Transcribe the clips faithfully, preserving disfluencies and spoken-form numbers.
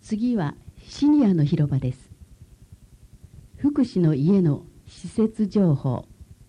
次はシニアの広場です。福祉の家の施設情報。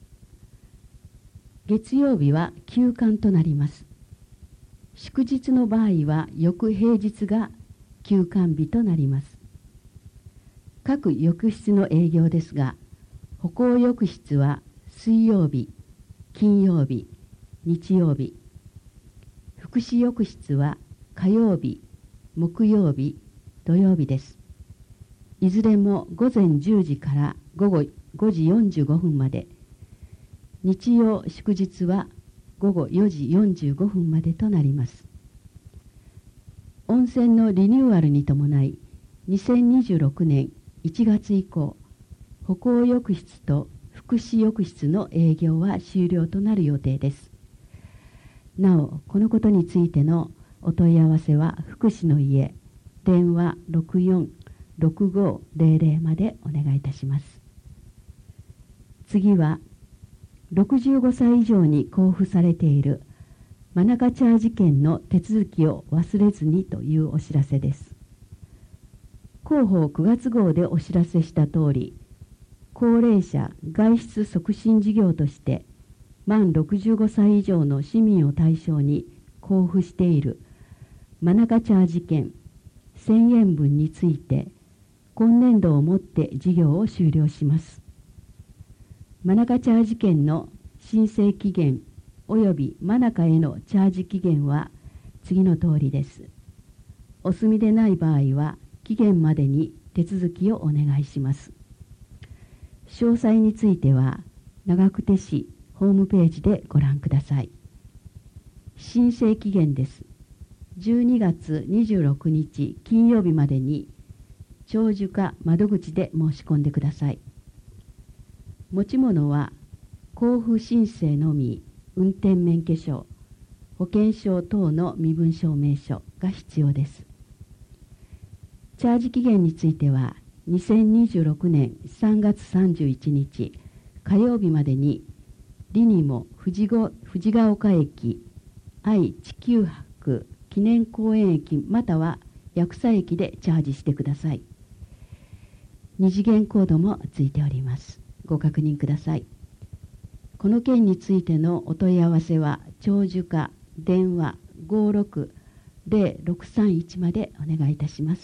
月曜日は休館となります。祝日の場合は翌平日が休館日となります。各浴室の営業ですが、歩行浴室は水曜日、金曜日、日曜日。福祉浴室は火曜日、木曜日、土曜日です。いずれも午前じゅうじから午後ごじよんじゅうごふんまで、日曜祝日は午後よじよんじゅうごふんまでとなります。温泉のリニューアルに伴い、にせんにじゅうろくねんいちがつ以降、歩行浴室と福祉浴室の営業は終了となる予定です。なお、このことについてのお問い合わせは福祉の家、電話 ろくよんろくごゼロゼロ までお願いいたします。次は、ろくじゅうごさい以上に交付されているマナカチャージ券の手続きを忘れずにというお知らせです。広報くがつ号でお知らせしたとおり、高齢者外出促進事業として満ろくじゅうごさい以上の市民を対象に交付しているマナカチャージ券せんえんぶんについて今年度をもって事業を終了します。マナカチャージ券の申請期限およびマナカへのチャージ期限は次の通りです。お済みでない場合は期限までに手続きをお願いします。詳細については長久手市ホームページでご覧ください。申請期限です。じゅうにがつにじゅうろくにち金曜日までに長寿課窓口で申し込んでください。持ち物は交付申請のみ、運転免許証、保険証等の身分証明書が必要です。チャージ期限についてはにせんにじゅうろくねんさんがつさんじゅういちにち火曜日までにリニモ藤ご藤が丘駅愛・地球博記念公園駅または八草駅でチャージしてください。二次元コードもついております。ご確認ください。この件についてのお問い合わせは長寿課電話 ごろくゼロろくさんいち までお願いいたします。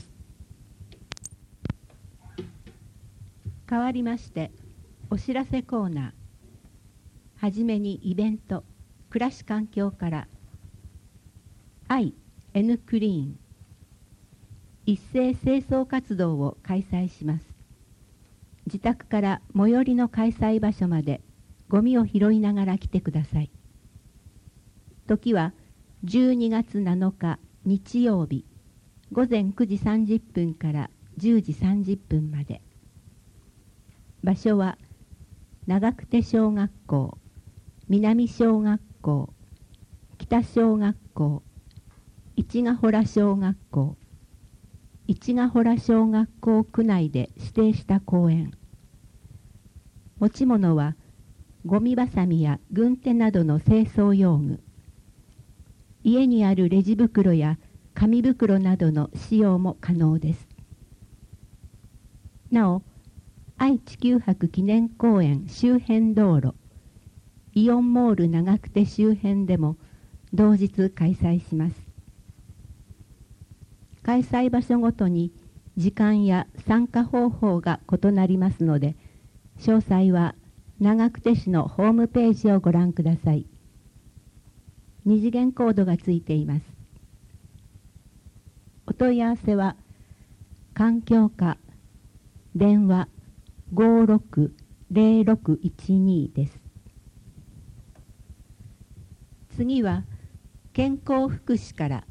変わりましてお知らせコーナー。はじめにイベント暮らし環境から愛 N クリーン一斉清掃活動を開催します。自宅から最寄りの開催場所までゴミを拾いながら来てください。時はじゅうにがつなのか日曜日ごぜんくじさんじゅっぷんからじゅうじさんじゅっぷんまで。場所は長久手小学校、南小学校、北小学校、市ヶ洞小学校、市ヶ洞小学校区内で指定した公園。持ち物はゴミばさみや軍手などの清掃用具。家にあるレジ袋や紙袋などの使用も可能です。なお、愛・地球博記念公園周辺道路、イオンモール長久手周辺でも同日開催します。開催場所ごとに時間や参加方法が異なりますので、詳細は長久手市のホームページをご覧ください。二次元コードがついています。お問い合わせは環境課電話 ごろくゼロろくいちに です。次は健康福祉から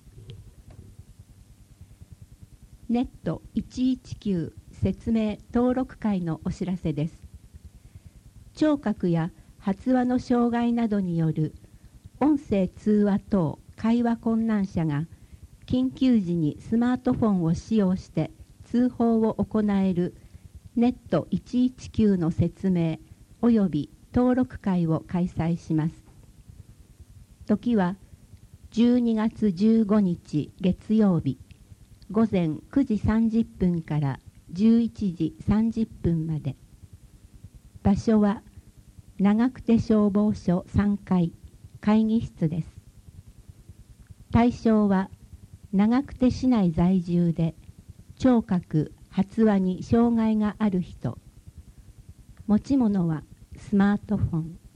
ネットいちいちきゅう説明登録会のお知らせです。聴覚や発話の障害などによる音声通話等会話困難者が緊急時にスマートフォンを使用して通報を行えるネットいちいちきゅうの説明および登録会を開催します。時はじゅうにがつじゅうごにち月曜日午前くじさんじゅっぷんからじゅういちじさんじゅっぷんまで。場所は長久手消防署さんかい会議室です。対象は長久手市内在住で聴覚・発話に障害がある人。持ち物はスマートフォン。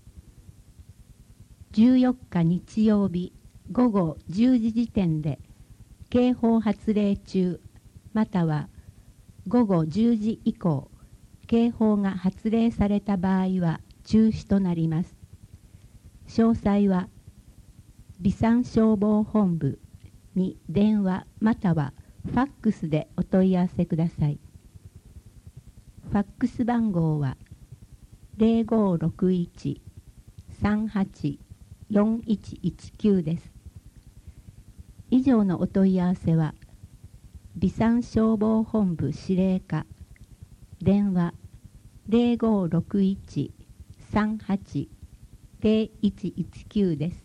じゅうよっか日曜日午後じゅうじ時点で警報発令中または午後じゅうじ以降警報が発令された場合は中止となります。詳細は備産消防本部に電話またはファックスでお問い合わせください。ファックス番号は ゼロごろくいち さんはち よんいちいちきゅう です。以上のお問い合わせは備産消防本部司令課電話 ゼロごろくいち さんはち ゼロいちいちきゅう です。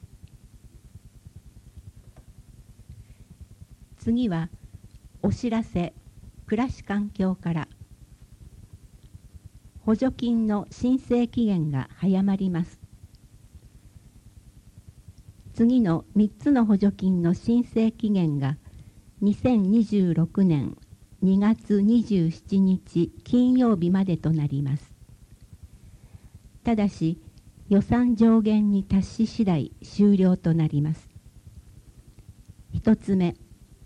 次はお知らせ暮らし環境から補助金の申請期限が早まります。次のみっつの補助金の申請期限がにせんにじゅうろくねんにがつにじゅうしちにち金曜日までとなります。ただし予算上限に達し次第終了となります。ひとつめ、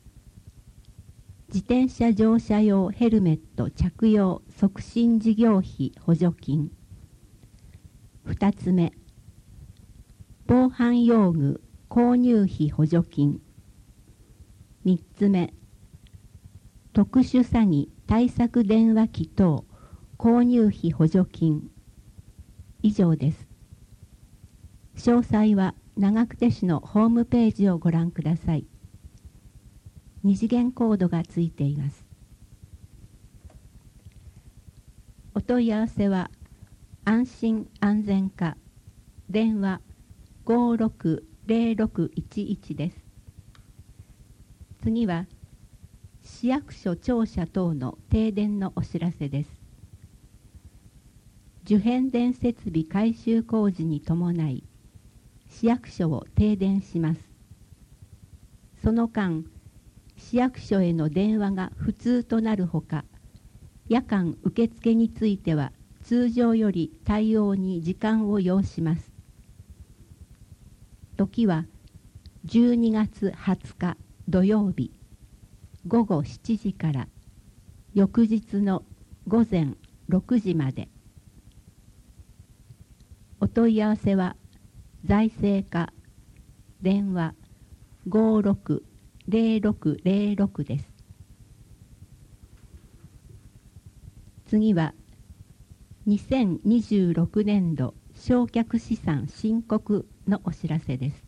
自転車乗車用ヘルメット着用促進事業費補助金。ふたつめ、防犯用具購入費補助金。みっつめ、特殊詐欺対策電話機等購入費補助金。以上です。詳細は長久手市のホームページをご覧ください。二次元コードがついています。お問い合わせは安心安全課電話ごろくゼロろくいちいちです。次は市役所庁舎等の停電のお知らせです。受変電設備改修工事に伴い市役所を停電します。その間市役所への電話が不通となるほか、夜間受付については通常より対応に時間を要します。時はじゅうにがつはつか土曜日ごごしちじから翌日のごぜんろくじまで。お問い合わせは財政課電話ごろくゼロろくゼロろくです。次はにせんにじゅうろくねんど償却資産申告のお知らせです。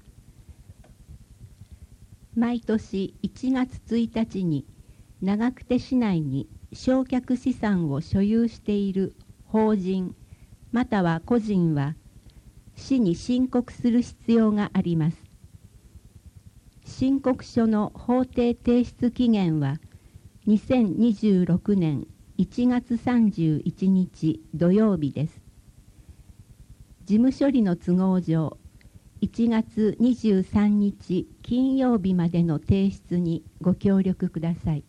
毎年いちがつついたちに長久手市内に償却資産を所有している法人または個人は市に申告する必要があります。申告書の法定提出期限はにせんにじゅうろくねんいちがつさんじゅういちにち土曜日です。事務処理の都合上、いちがつにじゅうさんにち金曜日までの提出にご協力ください。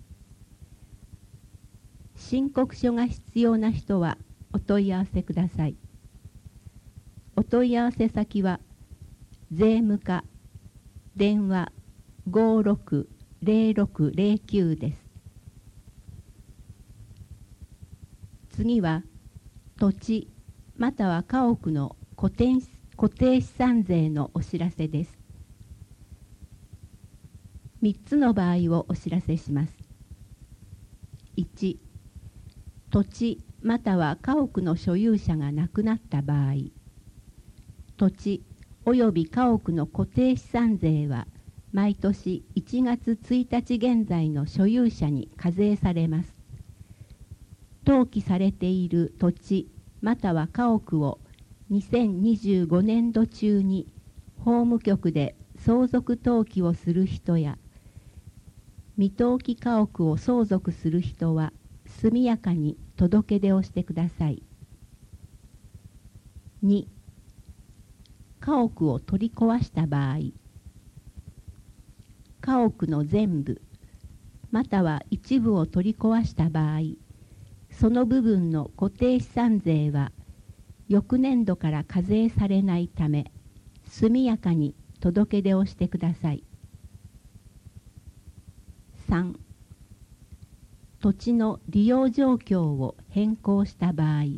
申告書が必要な人はお問い合わせください。お問い合わせ先は税務課電話ごろくゼロろくゼロきゅうです。次は土地または家屋の固定固定資産税のお知らせです。みっつの場合をお知らせします。いち、土地または家屋の所有者が亡くなった場合、土地および家屋の固定資産税は毎年いちがつついたち現在の所有者に課税されます。登記されている土地または家屋をにせんにじゅうごねんど中に法務局で相続登記をする人や未登記家屋を相続する人は速やかに届け出をしてください。に、家屋を取り壊した場合、家屋の全部または一部を取り壊した場合、その部分の固定資産税は翌年度から課税されないため、速やかに届け出をしてください。さん、土地の利用状況を変更した場合、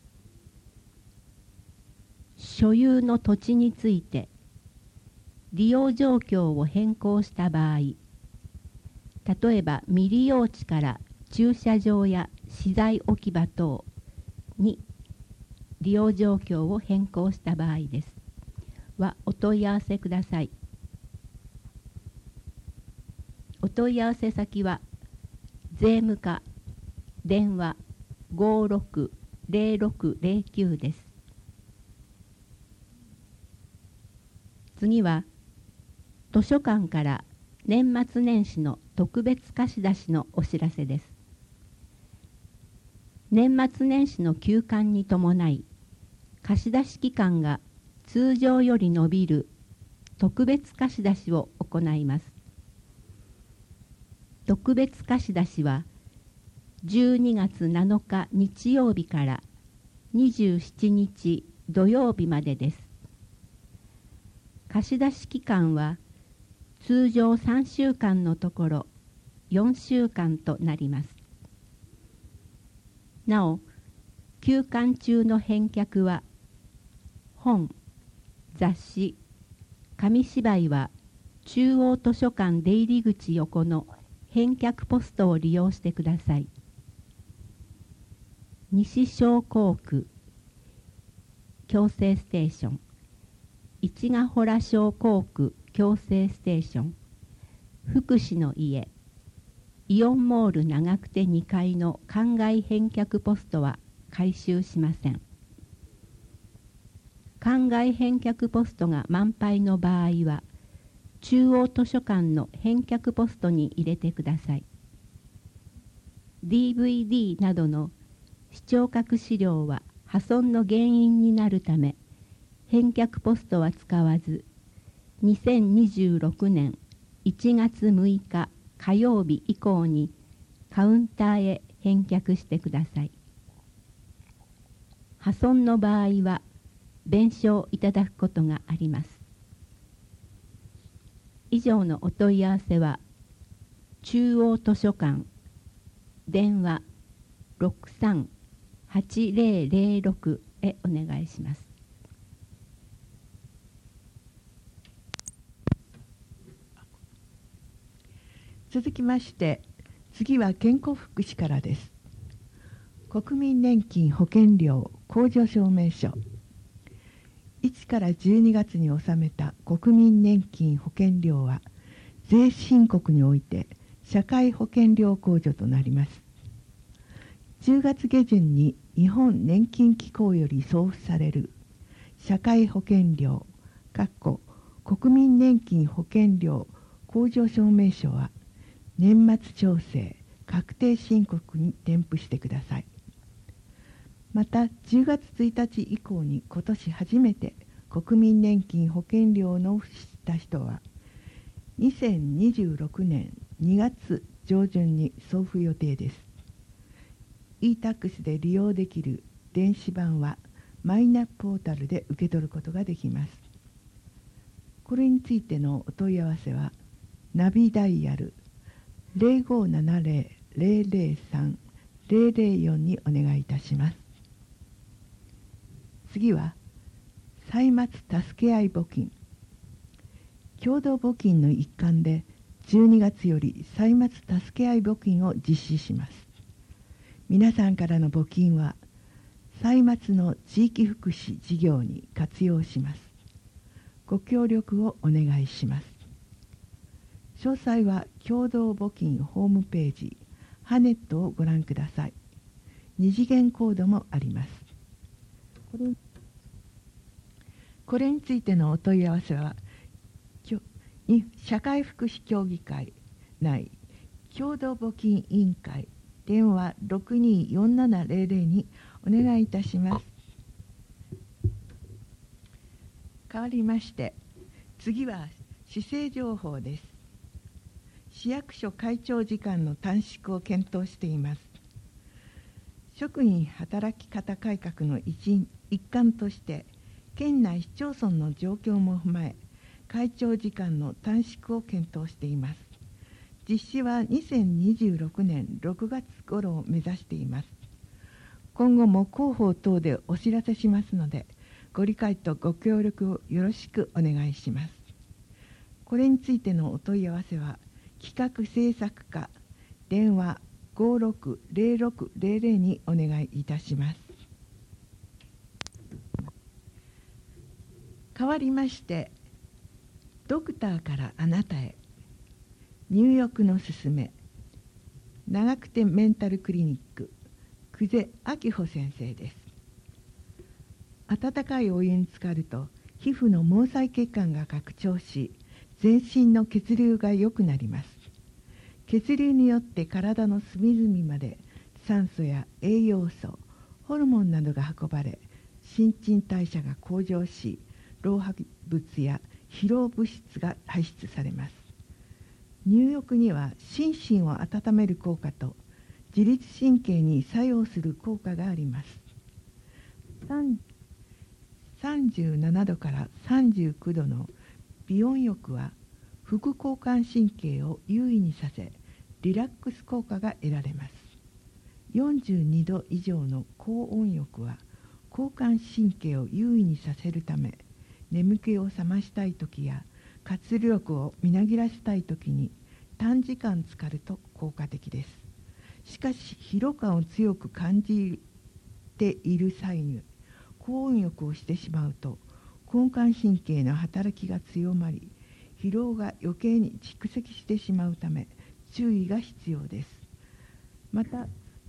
所有の土地について利用状況を変更した場合、例えば未利用地から駐車場や資材置き場等に利用状況を変更した場合ですはお問い合わせください。お問い合わせ先は税務課電話 ごーろくゼロろくゼロきゅう です。次は図書館から年末年始の特別貸し出しのお知らせです。年末年始の休館に伴い、貸し出し期間が通常より延びる特別貸し出しを行います。特別貸し出しはじゅうにがつなのか日曜日からにじゅうしちにち土曜日までです。貸し出し期間は通常さんしゅうかんのところよんしゅうかんとなります。なお、休館中の返却は本、雑誌、紙芝居は中央図書館出入り口横の返却ポストを利用してください。西小港区矯正ステーション、市ヶ洞小港区矯正ステーション、福祉の家、イオンモール長久手にかいの館外返却ポストは回収しません。館外返却ポストが満杯の場合は、中央図書館の返却ポストに入れてください。ディーブイディー などの視聴覚資料は破損の原因になるため、返却ポストは使わず、にせんにじゅうろくねんいちがつむいか火曜日以降にカウンターへ返却してください。破損の場合は弁償いただくことがあります。以上のお問い合わせは中央図書館電話 ろくさんはちゼロゼロろく へお願いします。 続きまして、次は健康福祉からです。国民年金保険料控除証明書。いちからじゅうにがつに納めた国民年金保険料は、税申告において社会保険料控除となります。じゅうがつげじゅんに日本年金機構より送付される社会保険料国民年金保険料控除証明書は、年末調整確定申告に添付してください。またじゅうがつついたち以降に今年初めて国民年金保険料を納付した人は、にせんにじゅうろくねんにがつじょうじゅんに送付予定です。 e タックス で利用できる電子版はマイナポータルで受け取ることができます。これについてのお問い合わせはナビダイヤル ゼロごーななゼロ ゼロゼロさん ゼロゼロよんにお願いいたします。次は歳末助け合い募金。共同募金の一環でじゅうにがつより歳末助け合い募金を実施します。皆さんからの募金は歳末の地域福祉事業に活用します。ご協力をお願いします。詳細は共同募金ホームページハネットをご覧ください。二次元コードもあります。これ、これについてのお問い合わせは社会福祉協議会内共同募金委員会電話 ろくにーよんななゼロゼロ にお願いいたします。変わりまして、次は市政情報です。市役所会長時間の短縮を検討しています。職員働き方改革の一一環として、県内市町村の状況も踏まえ、会長時間の短縮を検討しています。実施はにせんにじゅうろくねんろくがつ頃を目指しています。今後も広報等でお知らせしますので、ご理解とご協力をよろしくお願いします。これについてのお問い合わせは、企画制作課電話 ごろくゼロろくゼロゼロ にお願いいたします。変わりまして、ドクターからあなたへ入浴のすすめ長久手メンタルクリニック久世明穂先生です。温かいお湯に浸かると皮膚の毛細血管が拡張し、全身の血流が良くなります。血流によって体の隅々まで酸素や栄養素、ホルモンなどが運ばれ、新陳代謝が向上し、老廃物や疲労物質が排出されます。入浴には心身を温める効果と自律神経に作用する効果があります。さんじゅうななどからさんじゅうきゅうどの微温浴は副交感神経を優位にさせ、リラックス効果が得られます。よんじゅうにど以上の高温浴は交感神経を優位にさせるため、眠気を覚ましたいときや活力をみなぎらせたいときに短時間浸かると効果的です。しかし疲労感を強く感じている際に高温浴をしてしまうと、交感神経の働きが強まり、疲労が余計に蓄積してしまうため注意が必要です。また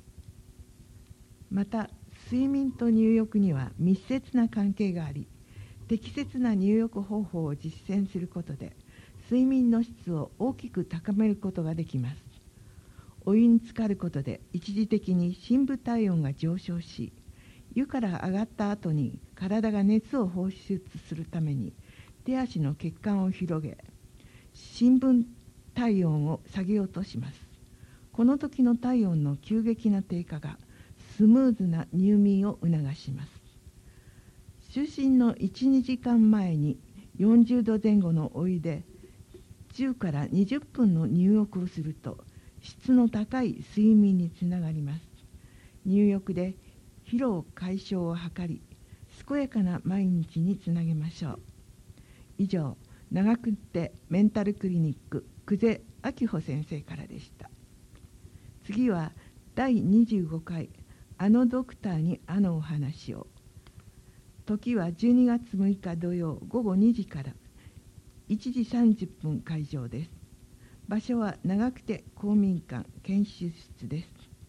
また睡眠と入浴には密接な関係があり、適切な入浴方法を実践することで睡眠の質を大きく高めることができます。お湯に浸かることで一時的に深部体温が上昇し、湯から上がった後に体が熱を放出するために手足の血管を広げ、深部体温を下げようとします。この時の体温の急激な低下がスムーズな入眠を促します。就寝のいち、にじかんまえによんじゅうどぜん後のお湯でじゅうからにじゅっぷんの入浴をすると質の高い睡眠につながります。入浴で疲労解消を図り、健やかな毎日につなげましょう。以上、長久手メンタルクリニック久世明穂先生からでした。次はだいにじゅうごかいあのドクターにあのお話を。時はじゅうにがつむいか土曜ごごにじからいちじさんじゅっぷん会場です。場所は長久手公民館研修室です。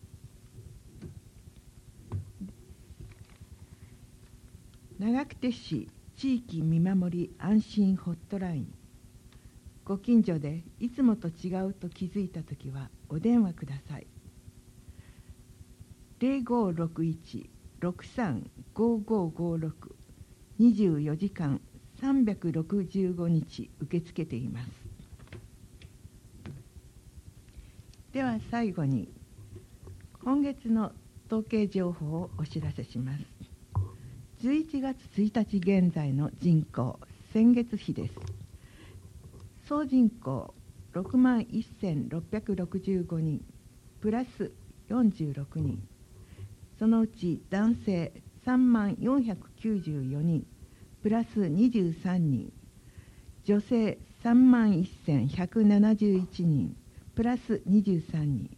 長久手市地域見守り安心ホットライン。ご近所でいつもと違うと気づいたときはお電話ください。ゼロごろくいち ろくさん ごごごろく にじゅうよじかんさんびゃくろくじゅうごにち受け付けています。では最後に今月の統計情報をお知らせします。じゅういちがつついたち現在の人口先月比です。総人口ろくまんせんろっぴゃくろくじゅうごにんプラスよんじゅうろくにん、そのうち男性さんまんよんひゃくきゅうじゅうよにんプラスにじゅうさんにん、女性さんまんせんひゃくななじゅういちにんプラスにじゅうさんにん、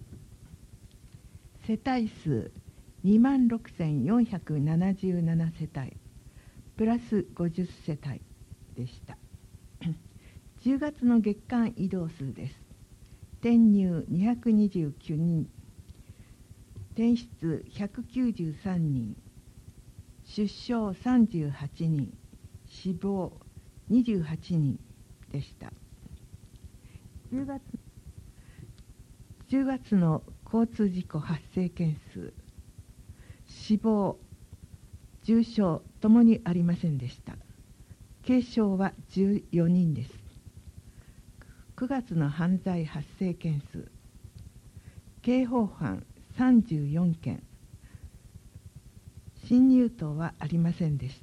世帯数にまんろくせんよんひゃくななじゅうななせたいプラスごじゅっせたいでした。じゅうがつの月間移動数です。転入にひゃくにじゅうきゅうにん、転出ひゃくきゅうじゅうさんにん、出生さんじゅうはちにん、死亡にじゅうはちにんでした。じゅうがつじゅうがつの交通事故発生件数、死亡、重傷ともにありませんでした。軽傷はじゅうよにんです。くがつの犯罪発生件数、刑法犯さんじゅうよんけん、侵入等はありませんでした。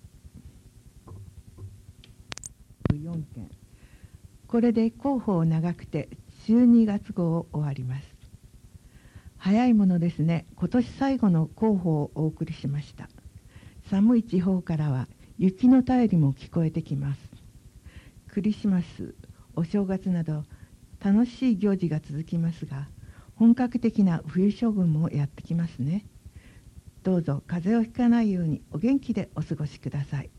よんけん。これで広報長くてじゅうにがつ号を終わります。早いものですね。今年最後の広報をお送りしました。寒い地方からは雪の便りも聞こえてきます。クリスマス、お正月など楽しい行事が続きますが、本格的な冬将軍もやってきますね。どうぞ風邪をひかないようにお元気でお過ごしください。